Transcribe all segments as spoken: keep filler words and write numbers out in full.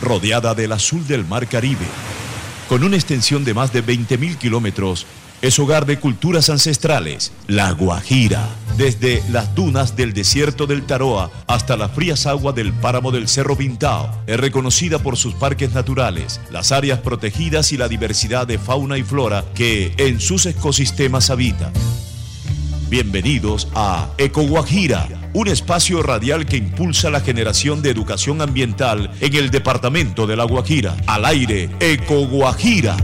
rodeada del azul del Mar Caribe. Con una extensión de más de veinte mil kilómetros, es hogar de culturas ancestrales, La Guajira. Desde las dunas del desierto del Taroa hasta las frías aguas del páramo del Cerro Pintao, es reconocida por sus parques naturales, las áreas protegidas y la diversidad de fauna y flora que en sus ecosistemas habitan. Bienvenidos a Eco Guajira, un espacio radial que impulsa la generación de educación ambiental en el departamento de La Guajira. Al aire, Eco Guajira.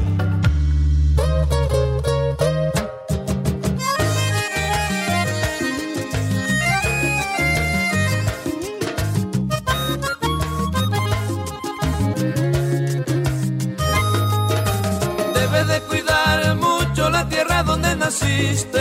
Debes de cuidar mucho la tierra donde naciste.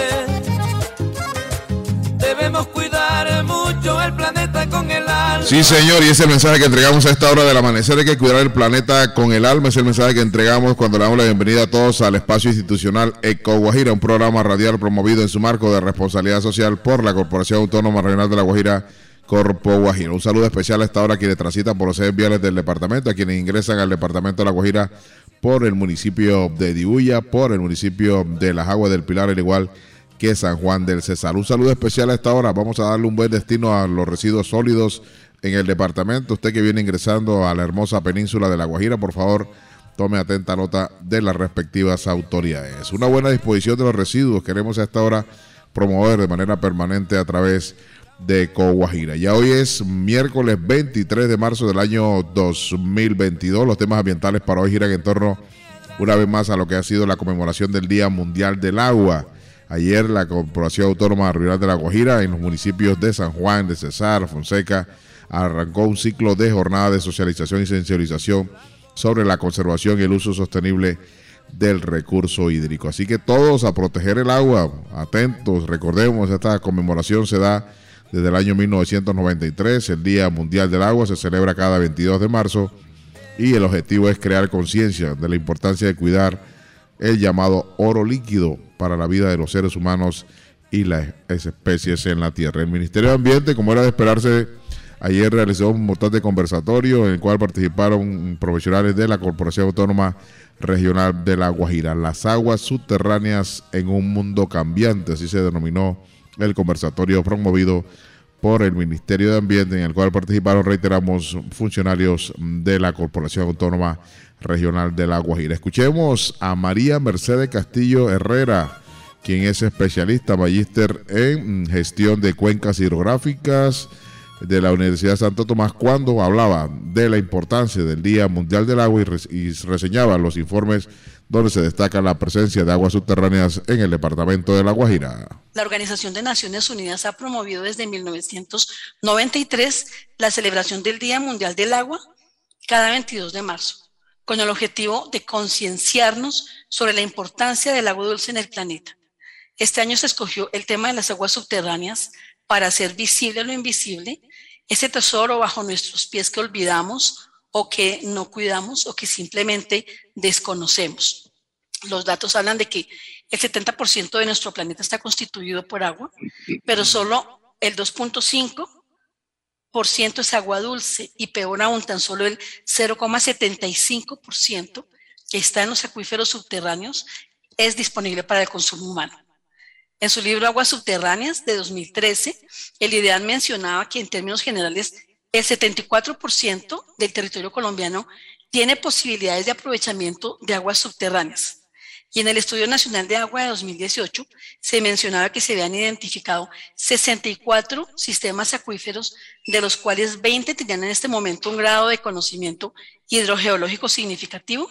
Debemos cuidar mucho el planeta con el alma. Sí, señor, y ese es el mensaje que entregamos a esta hora del amanecer. Hay que cuidar el planeta con el alma. Es el mensaje que entregamos cuando le damos la bienvenida a todos al espacio institucional Eco Guajira, un programa radial promovido en su marco de responsabilidad social por la Corporación Autónoma Regional de La Guajira, Corpo Guajira. Un saludo especial a esta hora a quienes transitan por los sedes viales del departamento, a quienes ingresan al departamento de La Guajira por el municipio de Dibuya, por el municipio de Las Aguas del Pilar, al igual que San Juan del Cesar. Un saludo especial a esta hora. Vamos a darle un buen destino a los residuos sólidos en el departamento. Usted que viene ingresando a la hermosa península de La Guajira, por favor, tome atenta nota de las respectivas autoridades. Una buena disposición de los residuos queremos a esta hora promover de manera permanente a través de Eco Guajira. Ya hoy es miércoles veintitrés de marzo del año dos mil veintidós. Los temas ambientales para hoy giran en torno, una vez más, a lo que ha sido la conmemoración del Día Mundial del Agua. Ayer la Corporación Autónoma Regional de La Guajira, en los municipios de San Juan, de Cesar, Fonseca, arrancó un ciclo de jornada de socialización y sensibilización sobre la conservación y el uso sostenible del recurso hídrico. Así que todos a proteger el agua, atentos. Recordemos, esta conmemoración se da desde el año mil novecientos noventa y tres. El Día Mundial del Agua se celebra cada veintidós de marzo y el objetivo es crear conciencia de la importancia de cuidar el llamado oro líquido para la vida de los seres humanos y las especies en la tierra. El Ministerio de Ambiente, como era de esperarse, ayer realizó un importante conversatorio en el cual participaron profesionales de la Corporación Autónoma Regional de La Guajira. Las aguas subterráneas en un mundo cambiante, así se denominó el conversatorio promovido por el Ministerio de Ambiente, en el cual participaron, reiteramos, funcionarios de la Corporación Autónoma Regional de La Guajira. Escuchemos a María Mercedes Castillo Herrera, quien es especialista, magíster en gestión de cuencas hidrográficas de la Universidad de Santo Tomás, cuando hablaba de la importancia del Día Mundial del Agua y, res y reseñaba los informes donde se destaca la presencia de aguas subterráneas en el departamento de La Guajira. La Organización de Naciones Unidas ha promovido desde mil novecientos noventa y tres la celebración del Día Mundial del Agua cada veintidós de marzo, con el objetivo de concienciarnos sobre la importancia del agua dulce en el planeta. Este año se escogió el tema de las aguas subterráneas para hacer visible lo invisible, ese tesoro bajo nuestros pies que olvidamos o que no cuidamos o que simplemente desconocemos. Los datos hablan de que el setenta por ciento de nuestro planeta está constituido por agua, pero solo el dos punto cinco por ciento es agua dulce y peor aún, tan solo el cero coma setenta y cinco por ciento que está en los acuíferos subterráneos es disponible para el consumo humano. En su libro Aguas Subterráneas de dos mil trece, el IDEAN mencionaba que en términos generales el setenta y cuatro por ciento del territorio colombiano tiene posibilidades de aprovechamiento de aguas subterráneas. Y en el Estudio Nacional de Agua de dos mil dieciocho se mencionaba que se habían identificado sesenta y cuatro sistemas acuíferos, de los cuales veinte tenían en este momento un grado de conocimiento hidrogeológico significativo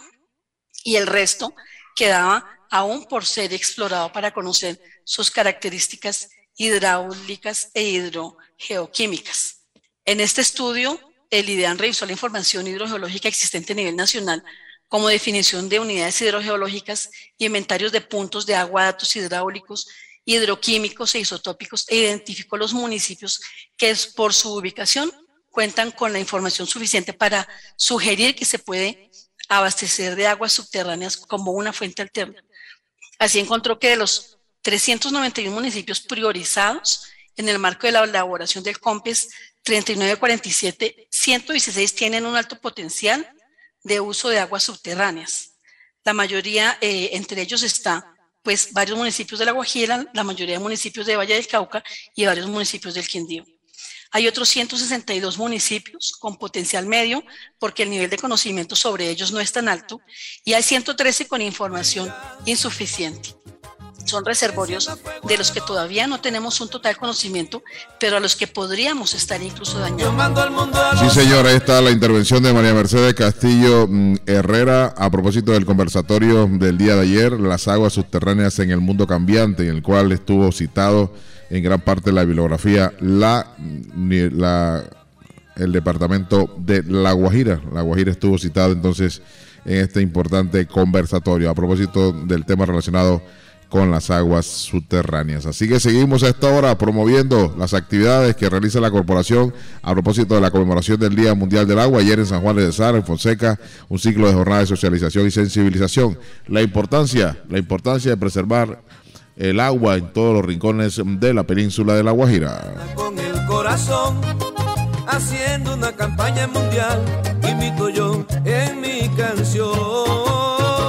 y el resto quedaba aún por ser explorado para conocer sus características hidráulicas e hidrogeoquímicas. En este estudio, el IDEAN revisó la información hidrogeológica existente a nivel nacional, como definición de unidades hidrogeológicas, inventarios de puntos de agua, datos hidráulicos, hidroquímicos e isotópicos, e identificó los municipios que por su ubicación cuentan con la información suficiente para sugerir que se puede abastecer de aguas subterráneas como una fuente alterna. Así encontró que de los trescientos noventa y uno municipios priorizados en el marco de la elaboración del COMPES treinta y nueve cuarenta y siete, ciento dieciséis tienen un alto potencial de uso de aguas subterráneas. La mayoría, eh, entre ellos está pues varios municipios de La Guajira, la mayoría de municipios de Valle del Cauca y varios municipios del Quindío. Hay otros ciento sesenta y dos municipios con potencial medio porque el nivel de conocimiento sobre ellos no es tan alto y hay ciento trece con información insuficiente. Son reservorios de los que todavía no tenemos un total conocimiento, pero a los que podríamos estar incluso dañando. Sí, señor, ahí está la intervención de María Mercedes Castillo Herrera a propósito del conversatorio del día de ayer, las aguas subterráneas en el mundo cambiante, en el cual estuvo citado en gran parte de la bibliografía la, la, el departamento de La Guajira. La Guajira estuvo citado entonces en este importante conversatorio a propósito del tema relacionado con las aguas subterráneas. Así que seguimos a esta hora promoviendo las actividades que realiza la corporación a propósito de la conmemoración del Día Mundial del Agua. Ayer en San Juan de Sara, en Fonseca, un ciclo de jornada de socialización y sensibilización. La importancia, la importancia de preservar el agua en todos los rincones de la península de La Guajira. Con el corazón, haciendo una campaña mundial, invito yo en mi canción.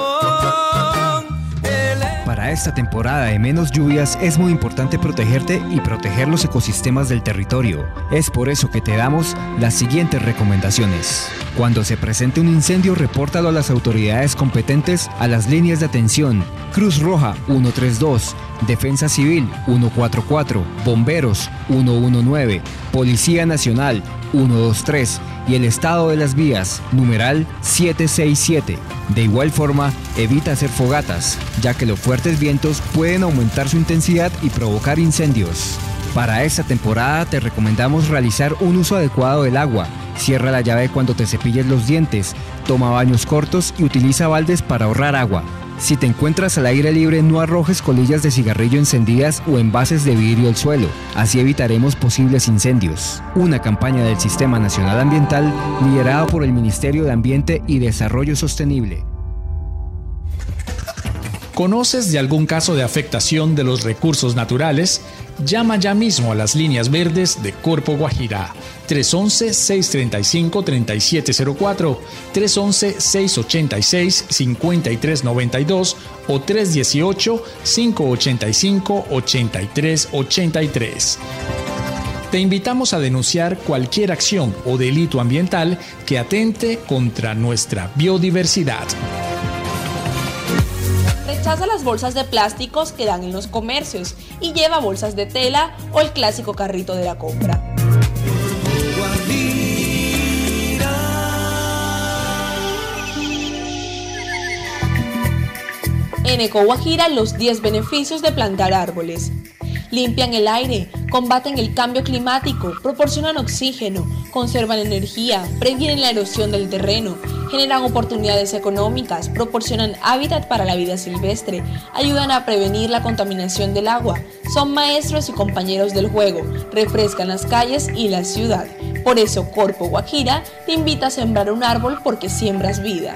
Para esta temporada de menos lluvias es muy importante protegerte y proteger los ecosistemas del territorio. Es por eso que te damos las siguientes recomendaciones. Cuando se presente un incendio, repórtalo a las autoridades competentes a las líneas de atención Cruz Roja uno tres dos, Defensa Civil uno cuatro cuatro, Bomberos uno uno nueve, Policía Nacional uno dos tres y el estado de las vías, numeral siete seis siete. De igual forma, evita hacer fogatas, ya que los fuertes vientos pueden aumentar su intensidad y provocar incendios. Para esta temporada te recomendamos realizar un uso adecuado del agua. Cierra la llave cuando te cepilles los dientes, toma baños cortos y utiliza baldes para ahorrar agua. Si te encuentras al aire libre, no arrojes colillas de cigarrillo encendidas o envases de vidrio al suelo, así evitaremos posibles incendios. Una campaña del Sistema Nacional Ambiental liderada por el Ministerio de Ambiente y Desarrollo Sostenible. ¿Conoces de algún caso de afectación de los recursos naturales? Llama ya mismo a las líneas verdes de Corpo Guajira, tres once, seis treinta y cinco, treinta y siete cero cuatro, tres once, seis ochenta y seis, cincuenta y tres noventa y dos o tres dieciocho, cinco ochenta y cinco, ochenta y tres ochenta y tres. Te invitamos a denunciar cualquier acción o delito ambiental que atente contra nuestra biodiversidad. Rechaza las bolsas de plásticos que dan en los comercios y lleva bolsas de tela o el clásico carrito de la compra. En Eco Guajira, los diez beneficios de plantar árboles. Limpian el aire, combaten el cambio climático, proporcionan oxígeno, conservan energía, previenen la erosión del terreno, generan oportunidades económicas, proporcionan hábitat para la vida silvestre, ayudan a prevenir la contaminación del agua, son maestros y compañeros del juego, refrescan las calles y la ciudad. Por eso Corpo Guajira te invita a sembrar un árbol porque siembras vida.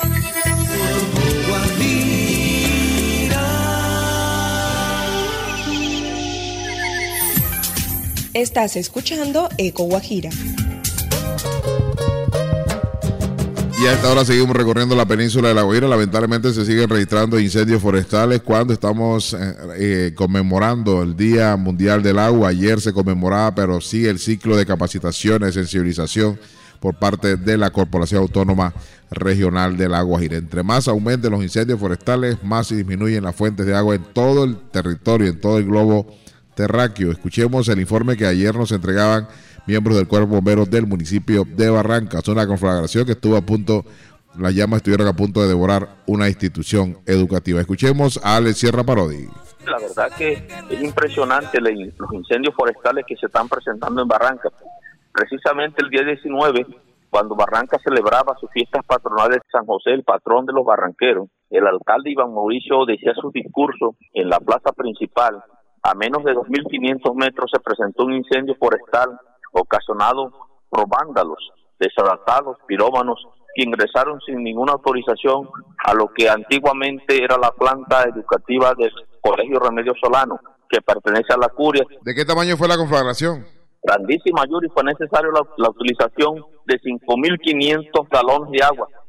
Estás escuchando Eco Guajira. Y a esta hora seguimos recorriendo la península de La Guajira. Lamentablemente se siguen registrando incendios forestales cuando estamos eh, eh, conmemorando el Día Mundial del Agua. Ayer se conmemoraba, pero sigue el ciclo de capacitación y sensibilización por parte de la Corporación Autónoma Regional de La Guajira. Entre más aumenten los incendios forestales, más se disminuyen las fuentes de agua en todo el territorio, en todo el globo terráqueo. Escuchemos el informe que ayer nos entregaban miembros del Cuerpo de Bomberos del municipio de Barrancas. Una conflagración que estuvo a punto, las llamas estuvieron a punto de devorar una institución educativa. Escuchemos a Alex Sierra Parodi. La verdad que es impresionante los incendios forestales que se están presentando en Barrancas. Precisamente el día diecinueve, cuando Barrancas celebraba sus fiestas patronales de San José, el patrón de los barranqueros, el alcalde Iván Mauricio decía su discurso en la plaza principal. A menos de dos mil quinientos metros se presentó un incendio forestal ocasionado por vándalos, desadaptados, pirómanos, que ingresaron sin ninguna autorización a lo que antiguamente era la planta educativa del Colegio Remedios Solano, que pertenece a la Curia. ¿De qué tamaño fue la conflagración? Grandísima, Yuri. Fue necesario la, la utilización de cinco mil quinientos galones de agua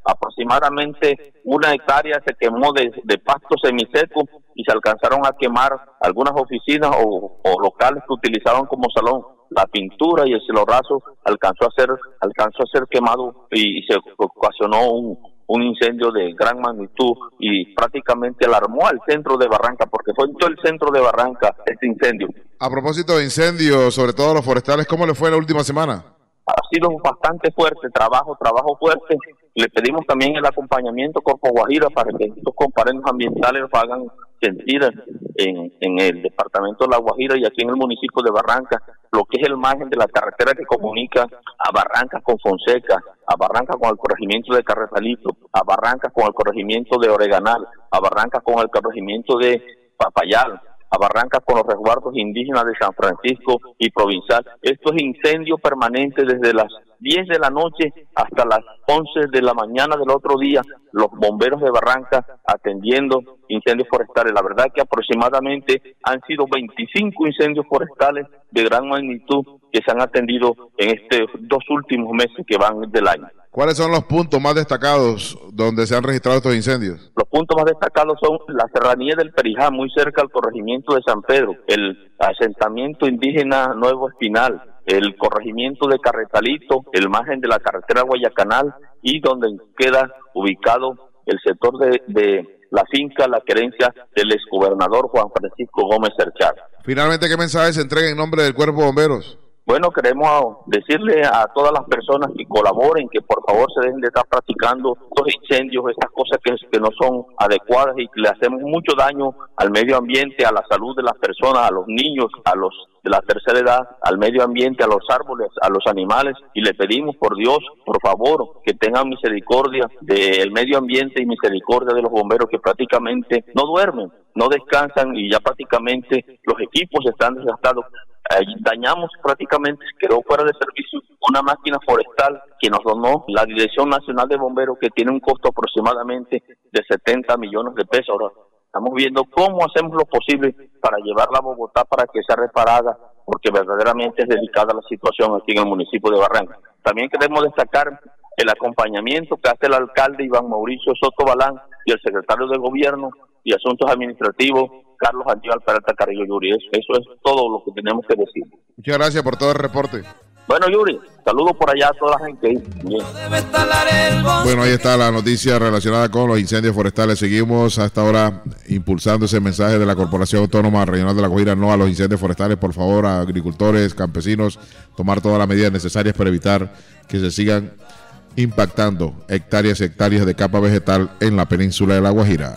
Aproximadamente una hectárea se quemó de, de pasto semiseco y se alcanzaron a quemar algunas oficinas o, o locales que utilizaban como salón. La pintura y el cielo raso alcanzó a ser alcanzó a ser quemado y, y se ocasionó un, un incendio de gran magnitud y prácticamente alarmó al centro de Barranca, porque fue en todo el centro de Barranca este incendio. A propósito de incendios, sobre todo los forestales, ¿cómo le fue la última semana? Ha sido bastante fuerte, trabajo, trabajo fuerte. Le pedimos también el acompañamiento Corpo Guajira para que estos comparendos ambientales lo hagan sentir en, en el departamento de La Guajira y aquí en el municipio de Barranca, lo que es el margen de la carretera que comunica a Barranca con Fonseca, a Barranca con el corregimiento de Carretalito, a Barranca con el corregimiento de Oreganal, a Barranca con el corregimiento de Papayal, a Barranca con los resguardos indígenas de San Francisco y Provincial. Esto es incendio permanente desde las diez de la noche hasta las once de la mañana del otro día, los bomberos de Barranca atendiendo incendios forestales. La verdad que aproximadamente han sido veinticinco incendios forestales de gran magnitud que se han atendido en estos dos últimos meses que van del año. ¿Cuáles son los puntos más destacados donde se han registrado estos incendios? Los puntos más destacados son la serranía del Perijá, muy cerca al corregimiento de San Pedro, el asentamiento indígena Nuevo Espinal, el corregimiento de Carretalito, el margen de la carretera Guayacanal y donde queda ubicado el sector de, de la finca La Querencia del exgobernador Juan Francisco Gómez Cerchar. Finalmente, ¿qué mensaje se entrega en nombre del Cuerpo de Bomberos? Bueno, queremos decirle a todas las personas que colaboren que por favor se dejen de estar practicando estos incendios, estas cosas que, que no son adecuadas y que le hacemos mucho daño al medio ambiente, a la salud de las personas, a los niños, a los de la tercera edad, al medio ambiente, a los árboles, a los animales, y le pedimos por Dios, por favor, que tengan misericordia del medio ambiente y misericordia de los bomberos que prácticamente no duermen, no descansan y ya prácticamente los equipos están desgastados. Eh, dañamos prácticamente, quedó fuera de servicio una máquina forestal que nos donó la Dirección Nacional de Bomberos, que tiene un costo aproximadamente de setenta millones de pesos. Ahora estamos viendo cómo hacemos lo posible para llevarla a Bogotá para que sea reparada, porque verdaderamente es delicada la situación aquí en el municipio de Barranca. También queremos destacar el acompañamiento que hace el alcalde Iván Mauricio Soto Balán y el secretario de Gobierno y Asuntos Administrativos Carlos Aníbal Peralta Carrillo Yuri. Eso, eso es todo lo que tenemos que decir. Muchas gracias por todo el reporte. Bueno, Yuri, saludos por allá a toda la gente. Bien. Bueno, ahí está la noticia relacionada con los incendios forestales. Seguimos hasta ahora impulsando ese mensaje de la Corporación Autónoma Regional de La Guajira, no a los incendios forestales. Por favor, a agricultores, campesinos, tomar todas las medidas necesarias para evitar que se sigan impactando hectáreas y hectáreas de capa vegetal en la península de La Guajira.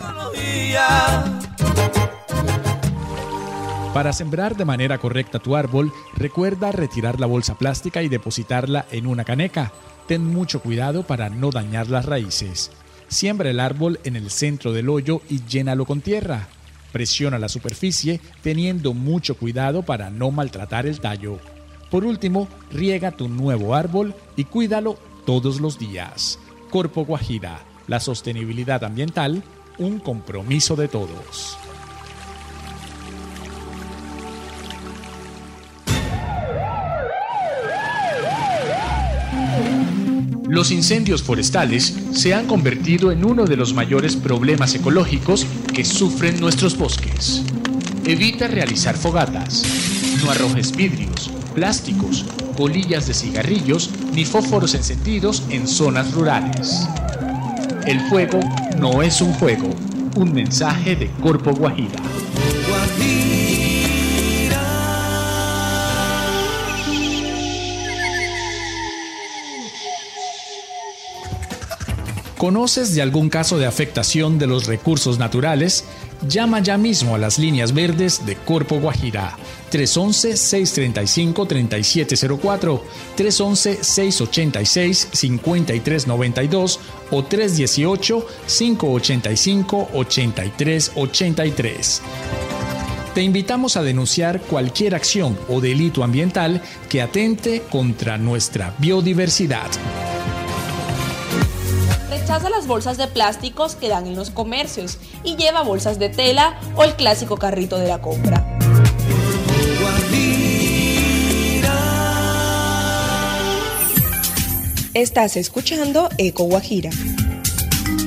Para sembrar de manera correcta tu árbol, recuerda retirar la bolsa plástica y depositarla en una caneca. Ten mucho cuidado para no dañar las raíces. Siembra el árbol en el centro del hoyo y llénalo con tierra. Presiona la superficie teniendo mucho cuidado para no maltratar el tallo. Por último, riega tu nuevo árbol y cuídalo todos los días. Corpo Guajira, la sostenibilidad ambiental, un compromiso de todos. Los incendios forestales se han convertido en uno de los mayores problemas ecológicos que sufren nuestros bosques. Evita realizar fogatas. No arrojes vidrios, plásticos, colillas de cigarrillos ni fósforos encendidos en zonas rurales. El fuego no es un juego. Un mensaje de Corpo Guajira. ¿Conoces de algún caso de afectación de los recursos naturales? Llama ya mismo a las líneas verdes de Corpo Guajira. tres once, seis treinta y cinco, treinta y siete cero cuatro, tres once, seis ochenta y seis, cincuenta y tres noventa y dos o tres dieciocho, cinco ochenta y cinco, ochenta y tres ochenta y tres. Te invitamos a denunciar cualquier acción o delito ambiental que atente contra nuestra biodiversidad. Rechaza las bolsas de plásticos que dan en los comercios y lleva bolsas de tela o el clásico carrito de la compra. Estás escuchando Eco Guajira.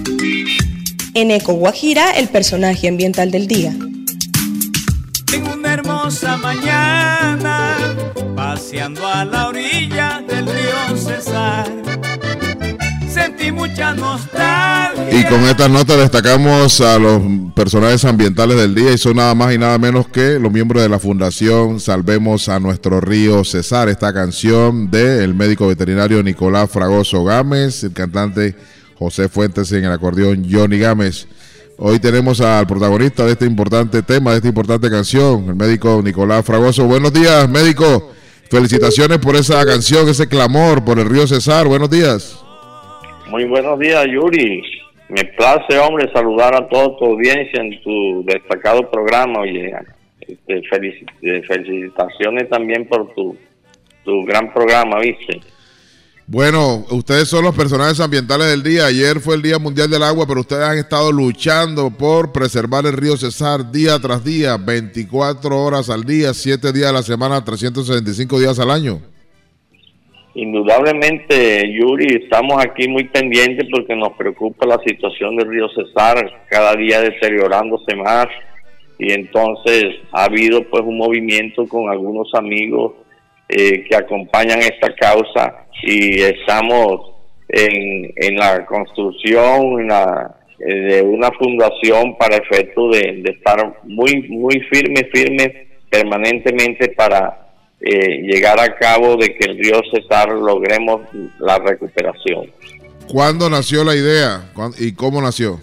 En Eco Guajira, el personaje ambiental del día. En una hermosa mañana, paseando a la orilla del río Cesar, sentí mucha nostalgia. Y con esta nota destacamos a los personajes ambientales del día, y son nada más y nada menos que los miembros de la Fundación Salvemos a Nuestro Río Cesar. Esta canción del médico veterinario Nicolás Fragoso Gámez, el cantante José Fuentes, en el acordeón Johnny Gámez. Hoy tenemos al protagonista de este importante tema, de esta importante canción, el médico Nicolás Fragoso. Buenos días, médico. Felicitaciones por esa canción, ese clamor por el río Cesar. Buenos días. Muy buenos días, Yuri. Me place, hombre, saludar a toda tu audiencia en tu destacado programa. Oye, este, felici- felicitaciones también por tu, tu gran programa, ¿viste? Bueno, ustedes son los personajes ambientales del día. Ayer fue el Día Mundial del Agua, pero ustedes han estado luchando por preservar el río Cesar día tras día, veinticuatro horas al día, siete días a la semana, trescientos sesenta y cinco días al año. Indudablemente, Yuri, estamos aquí muy pendientes porque nos preocupa la situación del río Cesar, cada día deteriorándose más, y entonces ha habido pues un movimiento con algunos amigos eh, que acompañan esta causa, y estamos en, en la construcción en la, eh, de una fundación para efecto de, de estar muy muy firme, firme permanentemente para eh, llegar a cabo de que el río Cesar logremos la recuperación. ¿Cuándo nació la idea y cómo nació?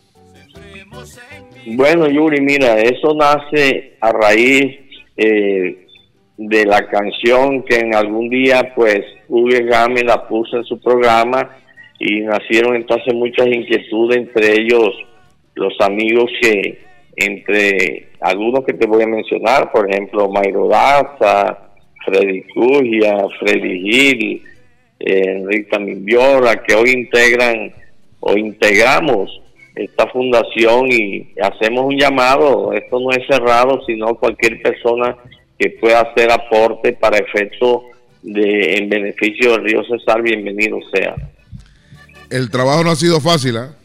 Bueno, Yuri, mira, eso nace a raíz eh, de la canción que en algún día pues Hugo Gámez la puso en su programa, y nacieron entonces muchas inquietudes, entre ellos los amigos que, entre algunos que te voy a mencionar, por ejemplo, Mayro Daza, Freddy Cugia, Freddy Gil, eh, Enrique Minbiora, que hoy integran o integramos esta fundación, y hacemos un llamado. Esto no es cerrado, sino cualquier persona que pueda hacer aporte para efecto de en beneficio del río Cesar, bienvenido sea. El trabajo no ha sido fácil, ¿eh?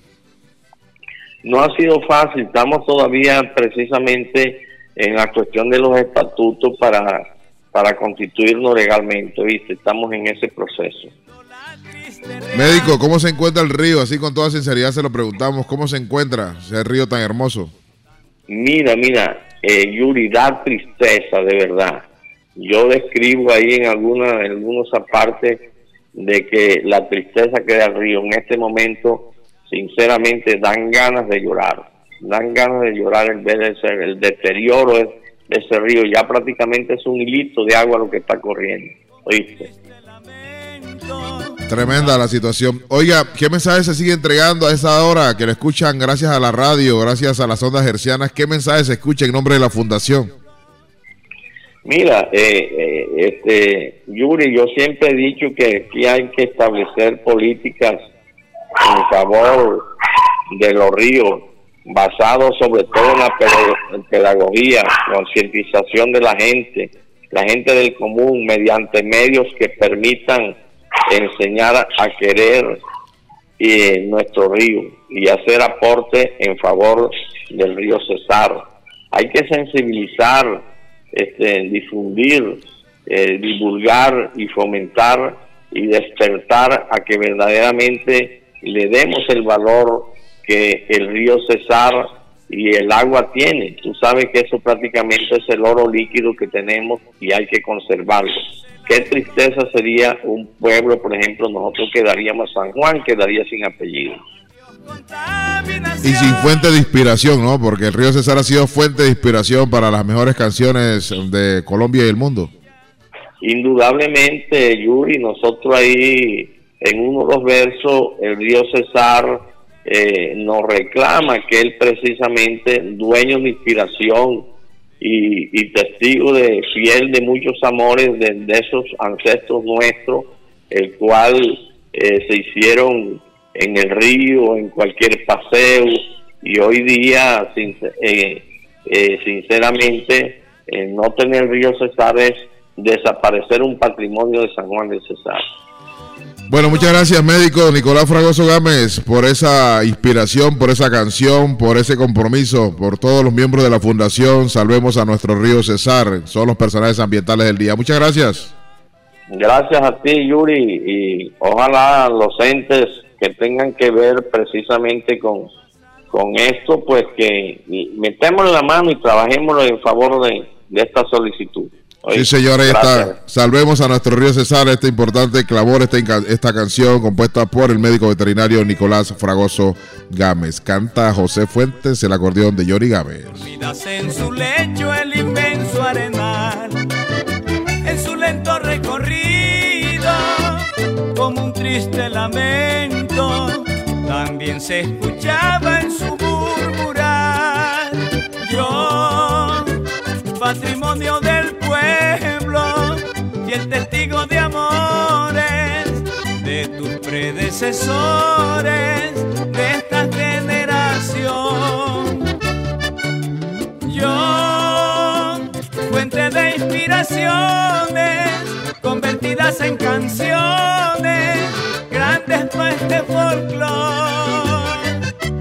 No ha sido fácil, estamos todavía precisamente en la cuestión de los estatutos para, para constituirnos legalmente, ¿viste? Estamos en ese proceso. Médico, ¿cómo se encuentra el río? Así con toda sinceridad se lo preguntamos, ¿cómo se encuentra ese río tan hermoso? Mira, mira, eh, Yuri, da tristeza, de verdad. Yo describo ahí en alguna, en algunos apartes de que la tristeza que da el río en este momento, sinceramente, dan ganas de llorar. Dan ganas de llorar el ver ese, el deterioro de, de ese río. Ya prácticamente es un hilito de agua lo que está corriendo, ¿oíste? Tremenda la situación. Oiga, ¿qué mensaje se sigue entregando a esa hora que lo escuchan gracias a la radio, gracias a las ondas hercianas? ¿Qué mensaje se escucha en nombre de la fundación? Mira, eh, eh, este, Yuri, yo siempre he dicho que aquí hay que establecer políticas en favor de los ríos, basados sobre todo en la pedagogía, concientización de la gente, la gente del común, mediante medios que permitan enseñar a querer eh, nuestro río y hacer aporte en favor del río Cesar. Hay que sensibilizar, este, difundir, eh, divulgar y fomentar y despertar a que verdaderamente le demos el valor que el río Cesar y el agua tiene. Tú sabes que eso prácticamente es el oro líquido que tenemos y hay que conservarlo. Qué tristeza sería un pueblo, por ejemplo, nosotros quedaríamos, San Juan quedaría sin apellido. Y sin fuente de inspiración, ¿no? Porque el río Cesar ha sido fuente de inspiración para las mejores canciones de Colombia y el mundo. Indudablemente, Yuri, nosotros ahí en uno de los versos, el río Cesar eh, nos reclama que él precisamente, dueño de inspiración, Y, y testigo de fiel de muchos amores de, de esos ancestros nuestros, el cual eh, se hicieron en el río, en cualquier paseo, y hoy día, sin, eh, eh, sinceramente, eh, no tener el río Cesar es desaparecer un patrimonio de San Juan de Cesar. Bueno, muchas gracias, médico Nicolás Fragoso Gámez, por esa inspiración, por esa canción, por ese compromiso, por todos los miembros de la Fundación Salvemos a Nuestro Río Cesar. Son los personajes ambientales del día. Muchas gracias. Gracias a ti, Yuri, y ojalá los entes que tengan que ver precisamente con, con esto, pues que metemos la mano y trabajemos en favor de, de esta solicitud. Sí, señores, esta, salvemos a Nuestro Río Cesar, este importante clamor, esta, esta canción compuesta por el médico veterinario Nicolás Fragoso Gámez. Canta José Fuentes, el acordeón de Yori Gámez. Olvidas en su lecho el inmenso arenal, en su lento recorrido, como un triste lamento, también se escuchaba en su murmurar. Yo, patrimonio del pueblo y el testigo de amores de tus predecesores de esta generación. Yo, fuente de inspiraciones convertidas en canciones, grandes no este folclore.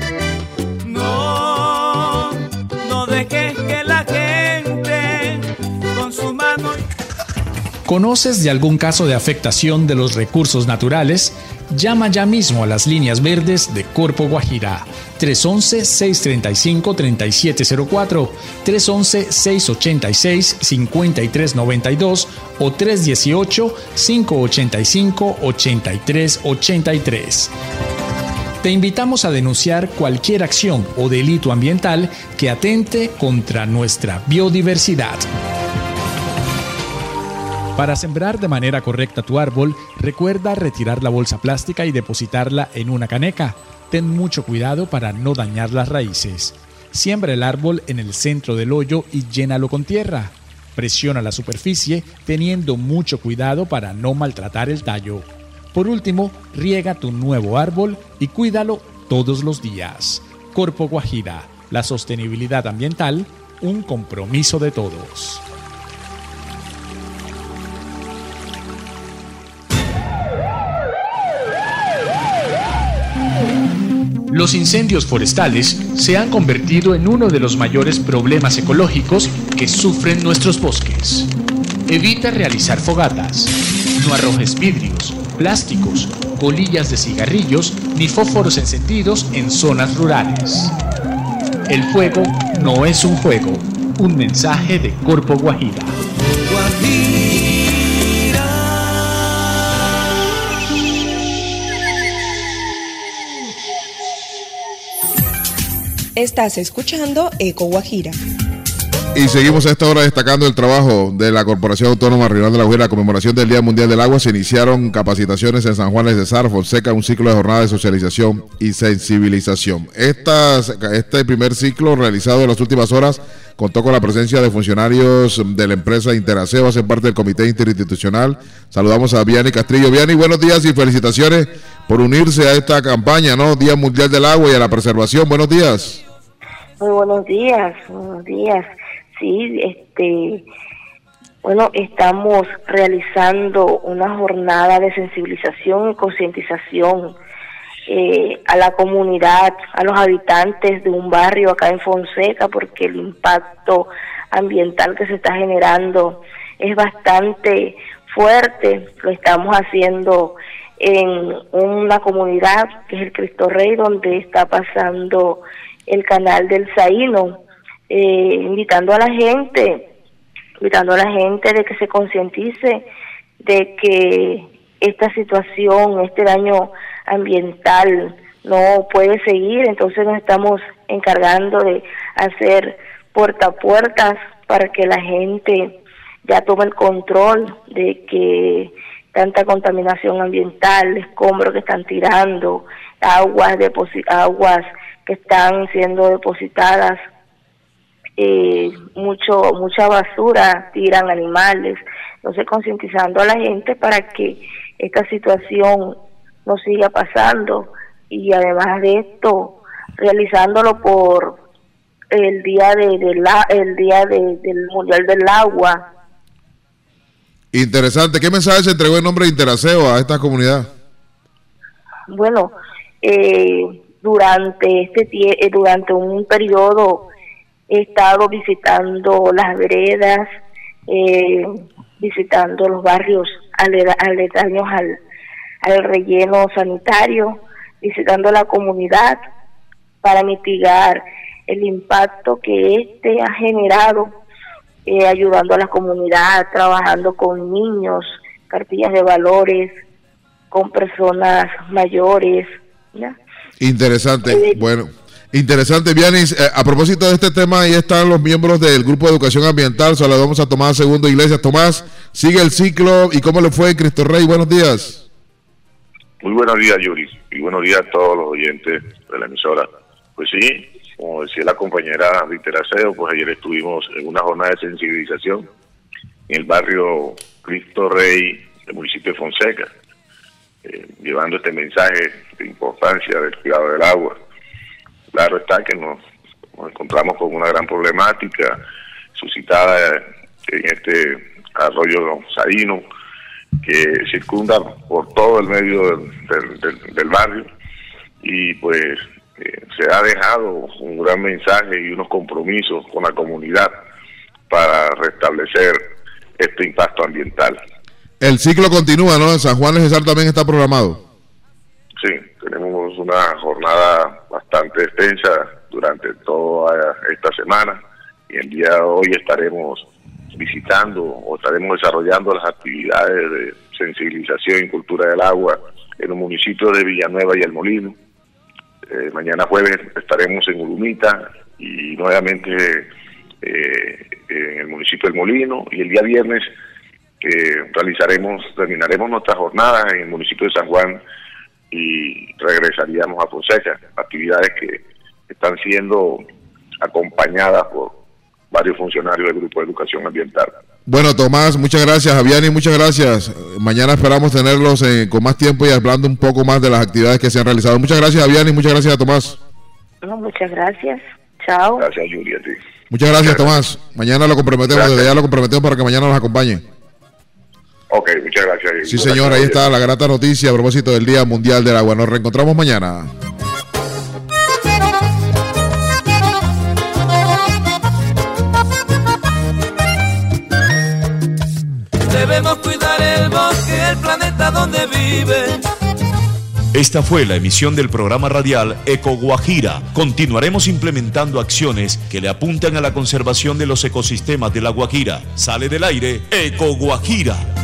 No, no dejes que la gente con su mano. ¿Conoces de algún caso de afectación de los recursos naturales? Llama ya mismo a las líneas verdes de Corpo Guajira. tres once, seis treinta y cinco, treinta y siete cero cuatro, tres once, seis ochenta y seis, cincuenta y tres noventa y dos o tres dieciocho, cinco ochenta y cinco, ochenta y tres ochenta y tres. Te invitamos a denunciar cualquier acción o delito ambiental que atente contra nuestra biodiversidad. Para sembrar de manera correcta tu árbol, recuerda retirar la bolsa plástica y depositarla en una caneca. Ten mucho cuidado para no dañar las raíces. Siembra el árbol en el centro del hoyo y llénalo con tierra. Presiona la superficie teniendo mucho cuidado para no maltratar el tallo. Por último, riega tu nuevo árbol y cuídalo todos los días. Corpo Guajira, la sostenibilidad ambiental, un compromiso de todos. Los incendios forestales se han convertido en uno de los mayores problemas ecológicos que sufren nuestros bosques. Evita realizar fogatas. No arrojes vidrios, plásticos, colillas de cigarrillos ni fósforos encendidos en zonas rurales. El fuego no es un juego. Un mensaje de Corpo Guajira. Estás escuchando Eco Guajira. Y seguimos a esta hora destacando el trabajo de la Corporación Autónoma Regional de La Guajira. La conmemoración del Día Mundial del Agua. Se iniciaron capacitaciones en San Juan de Cesar, Fonseca, un ciclo de jornada de socialización y sensibilización. Estas, este primer ciclo realizado en las últimas horas contó con la presencia de funcionarios de la empresa Interaceo, hacen parte del comité interinstitucional. Saludamos a Vianney Castrillo. Vianney, buenos días y felicitaciones por unirse a esta campaña, ¿no? Día Mundial del Agua y a la preservación. Buenos días. Muy buenos días, buenos días. Sí, este, bueno, estamos realizando una jornada de sensibilización y concientización eh, a la comunidad, a los habitantes de un barrio acá en Fonseca, porque el impacto ambiental que se está generando es bastante fuerte. Lo estamos haciendo en una comunidad que es el Cristo Rey, donde está pasando el canal del Zaino, eh, invitando a la gente, invitando a la gente de que se concientice de que esta situación, este daño ambiental no puede seguir. Entonces nos estamos encargando de hacer puerta a puertas para que la gente ya tome el control de que tanta contaminación ambiental, escombros que están tirando, aguas deposi- aguas que están siendo depositadas, eh, mucho mucha basura, tiran animales. Entonces concientizando a la gente para que esta situación no siga pasando, y además de esto realizándolo por el día de, de la, el día de, del Mundial del Agua. Interesante. ¿Qué mensaje se entregó en nombre de Interaceo a esta comunidad? bueno, eh, durante este tie eh, durante un periodo he estado visitando las veredas, eh, visitando los barrios aledaños al, al relleno sanitario, visitando la comunidad para mitigar el impacto que este ha generado, eh, ayudando a la comunidad, trabajando con niños, cartillas de valores, con personas mayores, ¿ya? Interesante, eh, bueno, interesante, Vianis. Eh, a propósito de este tema, ahí están los miembros del Grupo de Educación Ambiental. Saludamos a Tomás Segundo Iglesias. Tomás, sigue el ciclo, ¿y cómo le fue en Cristo Rey? Buenos días. Muy buenos días, Yuri, y buenos días a todos los oyentes de la emisora. Pues sí, como decía la compañera Víctor Aceo, pues ayer estuvimos en una jornada de sensibilización en el barrio Cristo Rey del municipio de Fonseca, eh, llevando este mensaje de importancia del cuidado del agua. Claro está que nos, nos encontramos con una gran problemática suscitada en este arroyo Saíno, que circunda por todo el medio del, del, del, del barrio, y pues eh, se ha dejado un gran mensaje y unos compromisos con la comunidad para restablecer este impacto ambiental. El ciclo continúa, ¿no? En San Juan de Cesar también está programado. Sí, tenemos una jornada bastante extensa durante toda esta semana, y el día de hoy estaremos visitando o estaremos desarrollando las actividades de sensibilización y cultura del agua en los municipios de Villanueva y El Molino. Eh, mañana jueves estaremos en Urumita y nuevamente eh, en el municipio del Molino, y el día viernes eh, realizaremos, terminaremos nuestra jornada en el municipio de San Juan y regresaríamos a Fonseca, actividades que están siendo acompañadas por varios funcionarios del Grupo de Educación Ambiental. Bueno, Tomás, muchas gracias. Javiani, muchas gracias. Mañana esperamos tenerlos eh, con más tiempo y hablando un poco más de las actividades que se han realizado. Muchas gracias, Javiani, muchas gracias a Tomás. No, muchas gracias. Chao. Gracias, Julia. Sí. Muchas gracias, muchas Tomás. Gracias. Mañana lo comprometemos, gracias. Desde ya lo comprometemos para que mañana nos acompañe. Ok, muchas gracias. Sí, señor, ahí está la grata noticia a propósito del Día Mundial del Agua. Nos reencontramos mañana. Debemos cuidar el bosque, el planeta donde vive. Esta fue la emisión del programa radial Eco Guajira. Continuaremos implementando acciones que le apuntan a la conservación de los ecosistemas de La Guajira. Sale del aire Eco Guajira.